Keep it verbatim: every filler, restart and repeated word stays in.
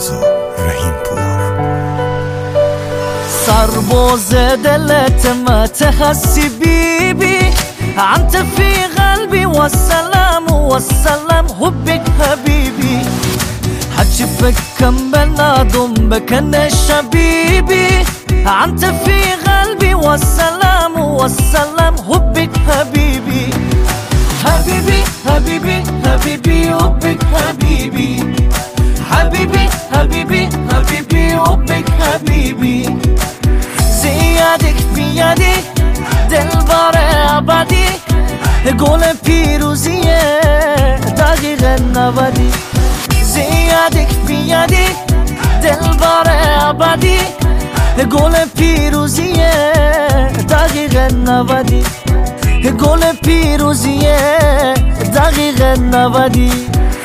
رضا رحیم پور. سرباز دلت ما تحسي بيبي، أنت في قلبي والسلام والسلام حبك حبيبي. حتشوفك كم بنادم بكن شبيبي، أنت في قلبي والسلام والسلام حبك حبيبي. حبيبي حبيبي حبيبي حبك حبيبي. حبيبي حبيبي حبيبي حبك حبيبي. زیادک بیادی دلبر ابدی، گل پیروزیه دقیق نودی. زیادک بیادی دلبر ابدی، گل پیروزیه دقیق نودی. گل پیروزیه دقیق نودی.